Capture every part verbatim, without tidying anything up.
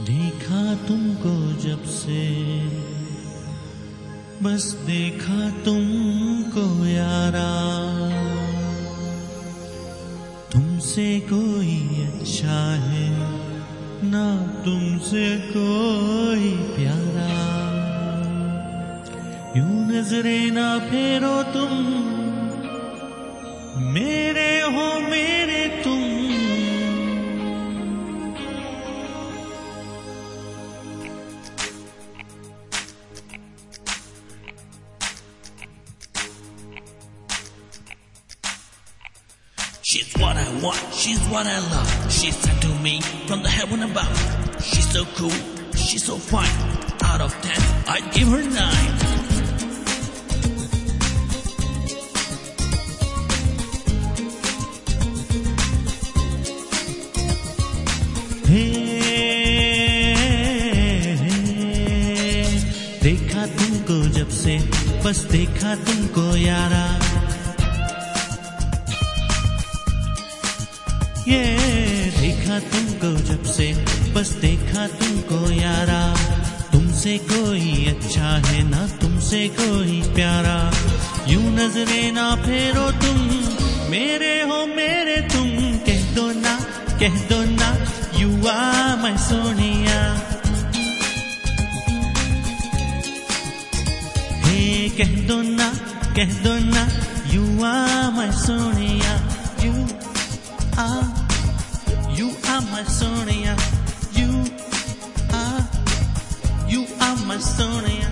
देखा तुमको जब से, बस देखा तुमको यारा, तुमसे कोई अच्छा है ना तुमसे कोई प्यारा। यूं नजरे ना फेरो तुम, मेरे हो मेरे तुम। She's what I want, she's what I love. She said to me from the heaven above. She's so cool, she's so fine. Out of ten, I'd give her nine. Hey, देखा तुमको जब से, बस देखा तुमको यारा। ये देखा तुमको जब से, बस देखा तुमको यारा, तुमसे कोई अच्छा है ना तुमसे कोई प्यारा। यूं नजरे ना फेरो तुम, मेरे हो मेरे तुम। कह दो ना कह दो ना you are my Sonia. Hey कह दो ना कह दो ना you are my Sonia. You are, you are my Sonia. You are, you are my Sonia.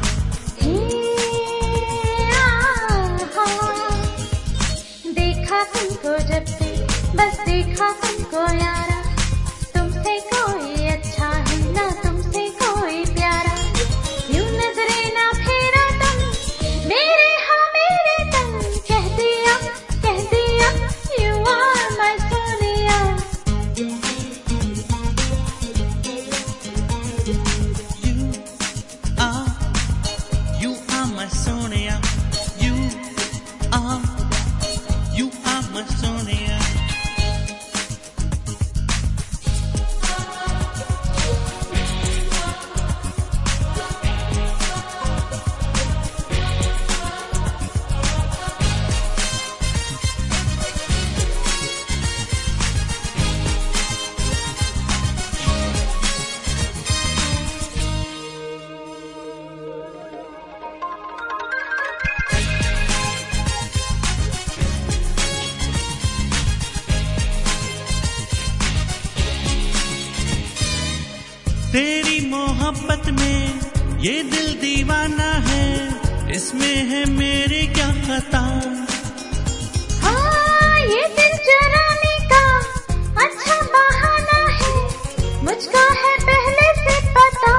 देखा तुमको जब से, बस देखा तुमको यारा, तुमसे कोई अच्छा है ना तुमसे कोई प्यारा। यूं नजरे ना फेरा तुम, मेरे हाँ मेरे तुम। कह दिया कह दिया you are my Sonia. You are, you are my Sonia. You are, you are my Sonia. तेरी मोहब्बत में ये दिल दीवाना है, इसमें है मेरी क्या खता। हाँ ये दिल चुराने का अच्छा बहाना है, मुझको है पहले से पता।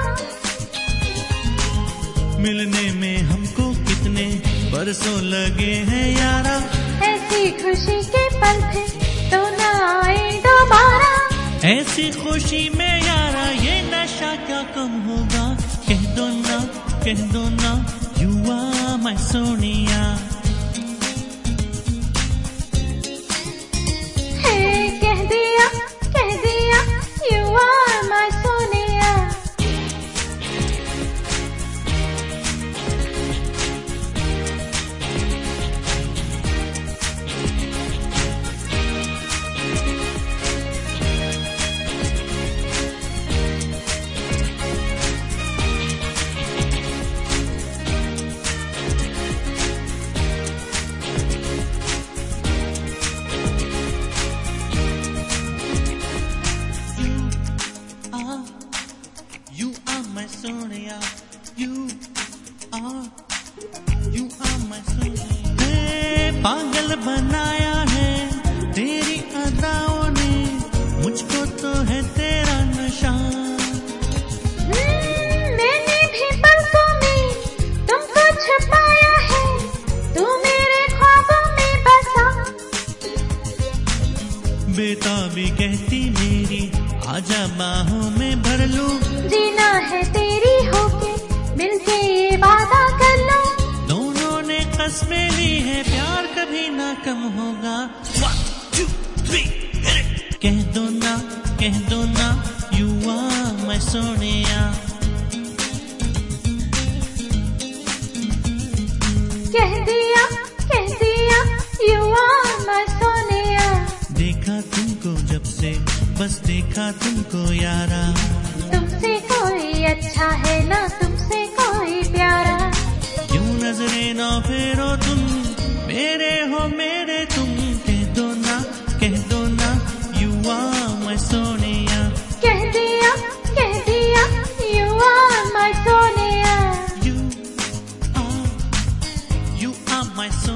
मिलने में हमको कितने बरसों लगे हैं यारा, ऐसी खुशी के पल थे तो ना आए दोबारा। ऐसी खुशी में यारा ये नशा क्या कम होगा। कह दो ना कह दो ना you are my Sonia. Hey कह दिया कह दिया you are my Sonia. You are my Sonia. You are, you are my Sonia. है पागल बनाया है तेरी अदाओं ने, मुझको तो है तेरा नशा। मैंने भी पलकों में तुमको छुपाया है, तू मेरे ख्वाबों में बसा। बेताबी कहती मेरी आजा बाहों में भर लूं, जीना है तेरी होके मिलके ये वादा कर लो। दोनों ने कसमें ली है प्यार कभी ना कम होगा। One, two, three, hit it. कह दो ना कह दो ना यू आर माय सोनिया। बस देखा तुमको यारा, तुमसे कोई अच्छा है ना तुमसे कोई प्यारा। क्यों नजरे ना फेरो तुम, मेरे हो मेरे तुम, कह दो ना कह दो ना, यू आर माय सोनिया। कह दिया कह दिया, you are my Sonia. You are, you are my soul.